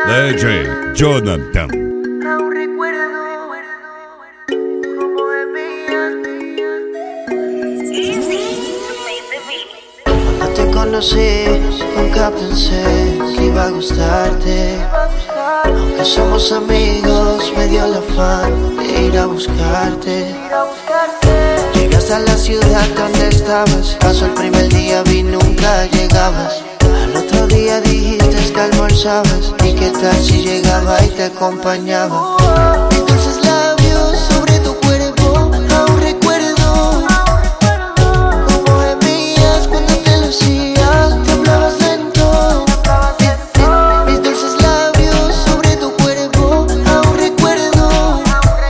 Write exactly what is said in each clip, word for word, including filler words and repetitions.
D J Jonathan. Aún recuerdo cómo Cuando te conocí, nunca pensé que iba a gustarte. Aunque somos amigos, me dio el afán de ir a buscarte. Llegaste a la ciudad donde estabas. Pasó el primer día, vi nunca llegabas. Al otro día dijiste que almorzabas. ¿Y qué tal si llegaba y te acompañaba? Mis dulces labios sobre tu cuerpo, aún recuerdo cómo gemías cuando te lo hacía. Te hablabas lento. Mis dulces labios sobre tu cuerpo, aún recuerdo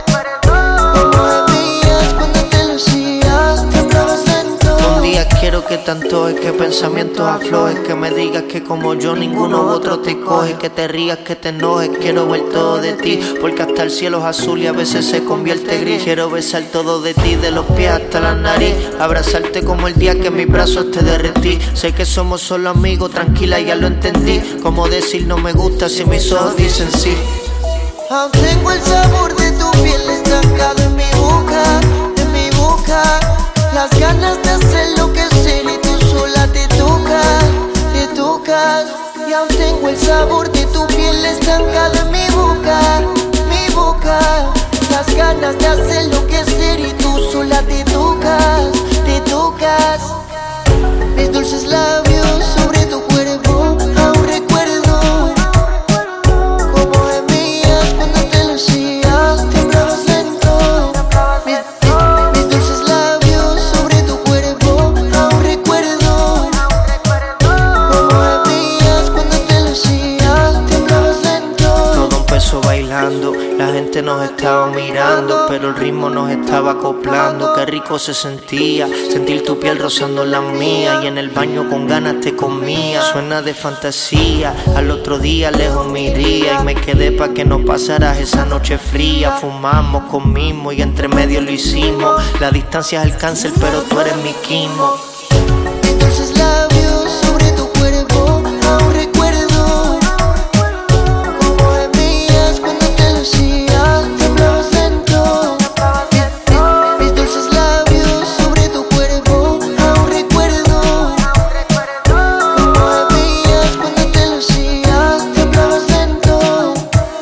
cómo gemías cuando te lo hacía. Te hablabas lento. Un día quiero que tanto es que pensamientos aflojes, que me digas que como yo ninguno otro te coge, que te rías, que te enojes, quiero ver todo de ti, porque hasta el cielo es azul y a veces se convierte gris. Quiero besar todo de ti, de los pies hasta la nariz, abrazarte como el día que en mis brazos te derretí. Sé que somos solo amigos, tranquila, ya lo entendí. Como decir no me gusta si mis ojos dicen sí. Aún tengo el sabor de tu piel estancado en mi boca, en mi boca. Las ganas de hacer lo que sé y tú sola te tocas, te tocas. Y aún tengo el sabor de tu piel estancado en mi boca, mi boca. Las ganas de hacer lo que sé y tú sola te tocas, te tocas. Mis dulces labios sobre tu cuerpo, aún recuerdo cómo gemías cuando te lo hacía. Te hablabas lento. Mis, mis dulces labios sobre tu cuerpo, aún recuerdo cómo gemías cuando te lo hacía. Te hablabas lento. Todo empezó bailando, la gente nos estaba mirando, pero el ritmo nos estaba acoplando. Qué rico se sentía sentir tu piel rozando la mía, y en el baño con ganas te comía. Suena de fantasía, al otro día lejos me iría, y me quedé pa' que no pasaras esa noche fría. Fumamos, comimos y entre medio lo hicimos. La distancia es el cáncer, pero tú eres mi quimo. Mis dulces labios sobre tu cuerpo, aún recuerdo cómo gemías cuando te lo hacía. Te hablabas lento. Mis, mis dulces labios sobre tu cuerpo, aún recuerdo cómo gemías cuando te lo hacía. Te hablabas lento.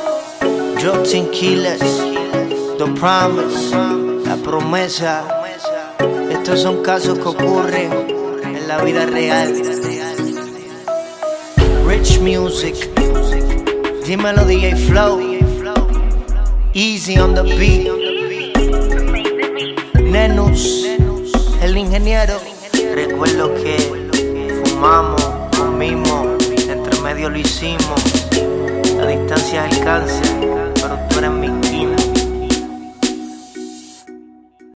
Jotin Killers, The Promise, La Promesa. Estos son casos que ocurren en la vida real. Rich Music, dímelo D J Flow, Easy on the beat, Nenus, el ingeniero. Recuerdo que fumamos, comimos, entre medio lo hicimos. La distancia es el cáncer,